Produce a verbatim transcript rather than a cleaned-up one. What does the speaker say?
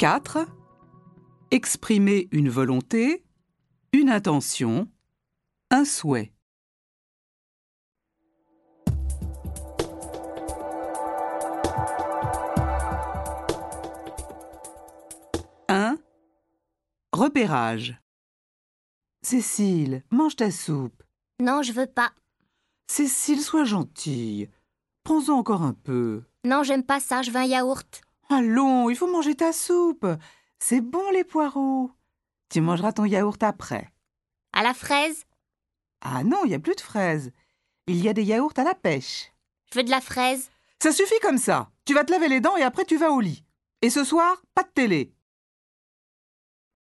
quatre. Exprimer une volonté, une intention, un souhait. un. Repérage. Cécile, mange ta soupe. Non, je veux pas. Cécile, sois gentille. Prends-en encore un peu. Non, j'aime pas ça, je veux un yaourt. Allons, il faut manger ta soupe. C'est bon les poireaux. Tu mangeras ton yaourt après. À la fraise? Ah non, il n'y a plus de fraises. Il y a des yaourts à la pêche. Je veux de la fraise. Ça suffit comme ça. Tu vas te laver les dents et après tu vas au lit. Et ce soir, pas de télé.